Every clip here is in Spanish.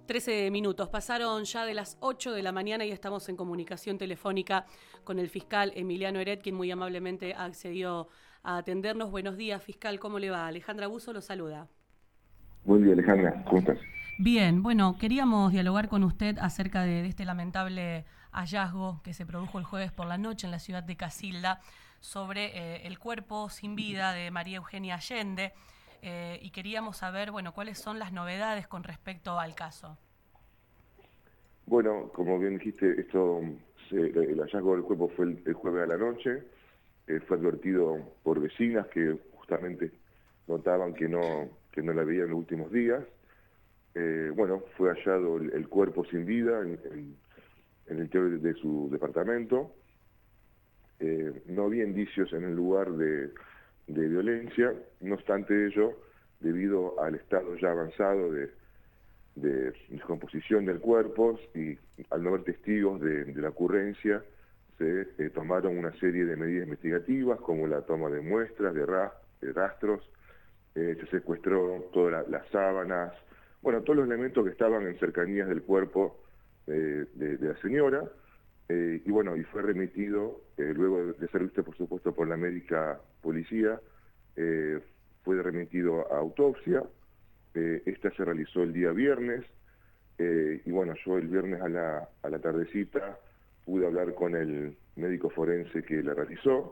13 minutos. Pasaron ya de las 8 de la mañana y estamos en comunicación telefónica con el fiscal Emiliano Eret, quien muy amablemente accedió a atendernos. Buenos días, fiscal, ¿cómo le va? Alejandra Buzo lo saluda. Buen día, Alejandra, ¿cómo estás? Bien, bueno, queríamos dialogar con usted acerca de este lamentable hallazgo que se produjo el jueves por la noche en la ciudad de Casilda sobre el cuerpo sin vida de María Eugenia Allende. Y queríamos saber, bueno, cuáles son las novedades con respecto al caso. Bueno, como bien dijiste, el hallazgo del cuerpo fue el jueves a la noche. Fue advertido por vecinas que justamente notaban que no la veían en los últimos días. Bueno, fue hallado el cuerpo sin vida en el interior de su departamento. No había indicios en el lugar de violencia, no obstante ello, debido al estado ya avanzado de descomposición del cuerpo y al no haber testigos de la ocurrencia, se tomaron una serie de medidas investigativas como la toma de muestras, de rastros, se secuestró todas las sábanas, bueno, todos los elementos que estaban en cercanías del cuerpo de la señora. Y bueno, y fue remitido, luego de ser visto por supuesto por la médica policía, fue remitido a autopsia. Esta se realizó el día viernes, y bueno, yo el viernes a la tardecita pude hablar con el médico forense que la realizó.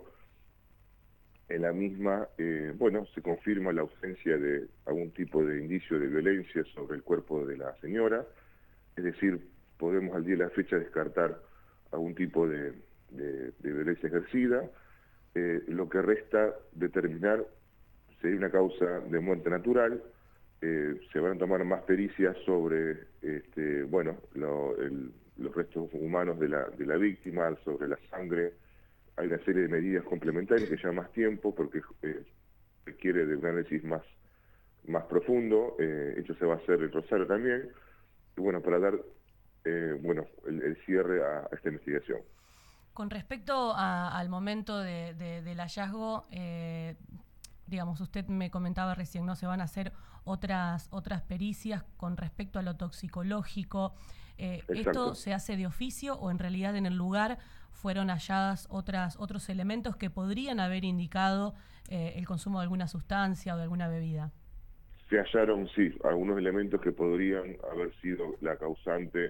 En la misma, bueno, se confirma la ausencia de algún tipo de indicio de violencia sobre el cuerpo de la señora, es decir, podemos al día de la fecha descartar algún tipo de violencia ejercida. Lo que resta determinar sería una causa de muerte natural. Se van a tomar más pericias sobre bueno, los restos humanos de la víctima, sobre la sangre. Hay una serie de medidas complementarias que llevan más tiempo porque requiere de un análisis más profundo. Esto se va a hacer en Rosario también, y bueno, para dar bueno, el cierre a esta investigación. Con respecto al momento del hallazgo, digamos, usted me comentaba recién, ¿no? Se van a hacer otras pericias con respecto a lo toxicológico. ¿Esto se hace de oficio o en realidad en el lugar fueron halladas otros elementos que podrían haber indicado el consumo de alguna sustancia o de alguna bebida? Se hallaron, sí, algunos elementos que podrían haber sido la causante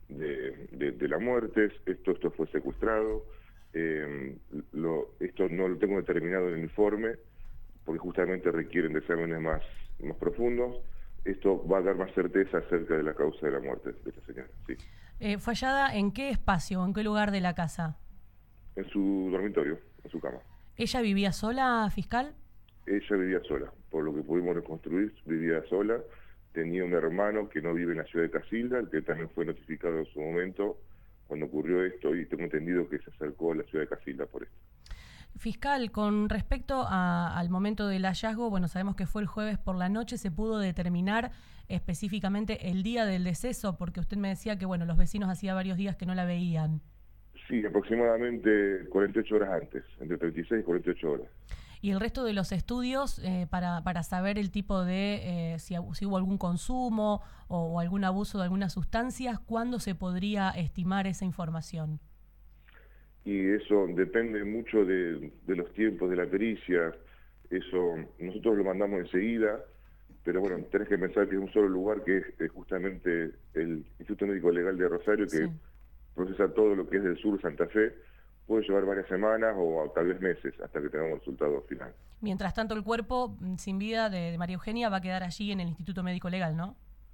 de la muerte. Esto fue secuestrado. Esto no lo tengo determinado en el informe, porque justamente requieren de exámenes más profundos. Esto va a dar más certeza acerca de la causa de la muerte de esta señora, sí. ¿Fue hallada en qué espacio o en qué lugar de la casa? En su dormitorio, en su cama. ¿Ella vivía sola, fiscal? Ella vivía sola, por lo que pudimos reconstruir, vivía sola. Tenía un hermano que no vive en la ciudad de Casilda, el que también fue notificado en su momento cuando ocurrió esto, y tengo entendido que se acercó a la ciudad de Casilda por esto. Fiscal, con respecto al momento del hallazgo, bueno, sabemos que fue el jueves por la noche, ¿se pudo determinar específicamente el día del deceso? Porque usted me decía que, bueno, los vecinos hacía varios días que no la veían. Sí, aproximadamente 48 horas antes, entre 36 y 48 horas. ¿Y el resto de los estudios para saber el tipo de, si hubo algún consumo o algún abuso de algunas sustancias, cuándo se podría estimar esa información? Y eso depende mucho de los tiempos de la pericia. Eso nosotros lo mandamos enseguida, pero bueno, tenés que pensar que es un solo lugar, que es justamente el Instituto Médico Legal de Rosario, que sí procesa todo lo que es del sur de Santa Fe. Puede llevar varias semanas o tal vez meses hasta que tengamos el resultado final. Mientras tanto, el cuerpo sin vida de María Eugenia va a quedar allí en el Instituto Médico Legal, ¿no?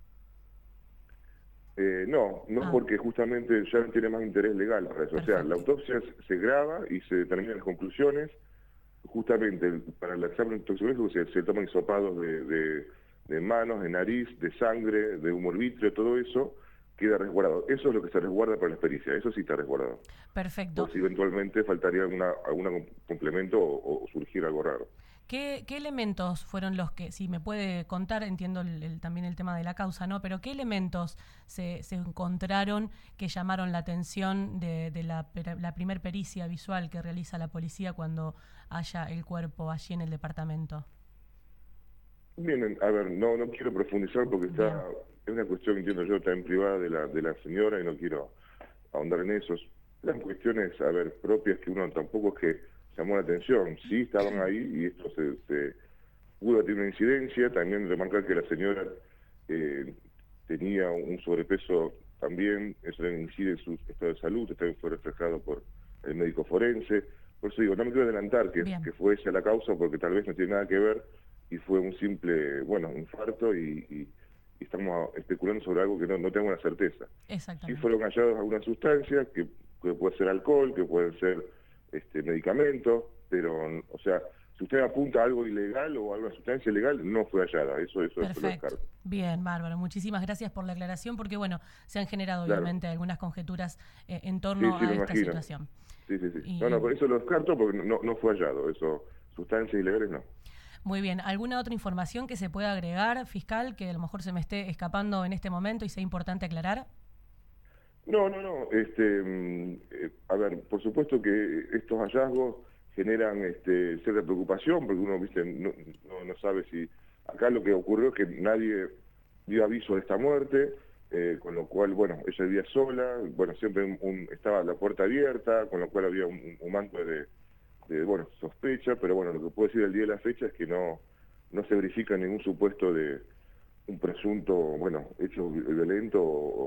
No, porque justamente ya no tiene más interés legal para eso. Perfecto. O sea, la autopsia se graba y se determinan las conclusiones. Justamente para el examen toxicológico se toman hisopados de manos, de nariz, de sangre, de humor vítreo, todo eso queda resguardado. Eso es lo que se resguarda para la pericia, eso sí está resguardado. Perfecto. Por si eventualmente faltaría algún complemento o surgir algo raro. ¿Qué elementos fueron los que, si me puede contar, entiendo también el tema de la causa, ¿no? Pero qué elementos se encontraron que llamaron la atención de la primer pericia visual que realiza la policía cuando halla el cuerpo allí en el departamento? Bien, a ver, no quiero profundizar porque Bien, es una cuestión, entiendo yo, está en privada de la señora y no quiero ahondar en eso. Las cuestiones, a ver, propias que uno tampoco es que llamó la atención. Sí, estaban ahí y esto se pudo tener una incidencia. También remarcar que la señora eh, tenía un sobrepeso también, eso incide en su estado de salud, esto fue reflejado por el médico forense. Por eso digo, no me quiero adelantar bien, que fue esa la causa porque tal vez no tiene nada que ver y fue un simple, bueno, infarto y estamos especulando sobre algo que no tengo una certeza. Sí exactamente. fueron hallados algunas sustancias, que puede ser alcohol, que pueden ser medicamentos, pero, o sea, si usted apunta a algo ilegal o a alguna sustancia ilegal, no fue hallada, eso lo Perfecto. descarto. Bien, bárbaro. Muchísimas gracias por la aclaración porque, bueno, se han generado Claro, obviamente algunas conjeturas en sí, torno sí, a me esta imagino. situación. Sí, sí, sí. No, Y por eso lo descarto porque no fue hallado, eso, sustancias ilegales no. muy bien, ¿alguna otra información que se pueda agregar, fiscal, que a lo mejor se me esté escapando en este momento y sea importante aclarar? No. A ver, por supuesto que estos hallazgos generan cierta preocupación, porque uno, viste, no sabe si... Acá lo que ocurrió es que nadie dio aviso de esta muerte, con lo cual, bueno, ella vivía sola, bueno, siempre estaba la puerta abierta, con lo cual había un manto bueno, sospecha, pero bueno, lo que puedo decir el día de la fecha es que no se verifica ningún supuesto de un presunto, bueno, hecho violento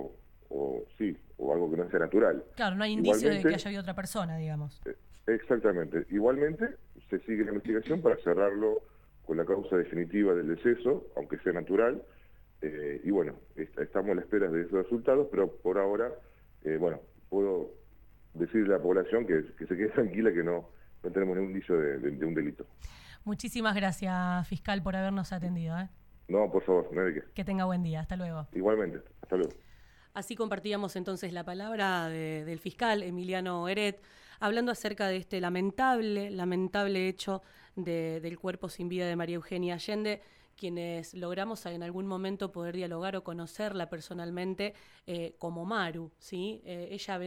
sí, o algo que no sea natural. Claro, no hay indicios de que Igualmente, haya habido otra persona, digamos. exactamente, igualmente se sigue la investigación para cerrarlo con la causa definitiva del deceso, aunque sea natural, y bueno, estamos a la espera de esos resultados, pero por ahora, bueno, puedo decirle a la población que se quede tranquila que no tenemos ningún indicio de un delito. Muchísimas gracias, fiscal, por habernos atendido. ¿Eh? No, por favor, no hay de qué. Que tenga buen día. Hasta luego. Igualmente, hasta luego. Así compartíamos entonces la palabra del fiscal Emiliano Eret, hablando acerca de este lamentable hecho del cuerpo sin vida de María Eugenia Allende, quienes logramos en algún momento poder dialogar o conocerla personalmente como Maru, ¿sí? Ella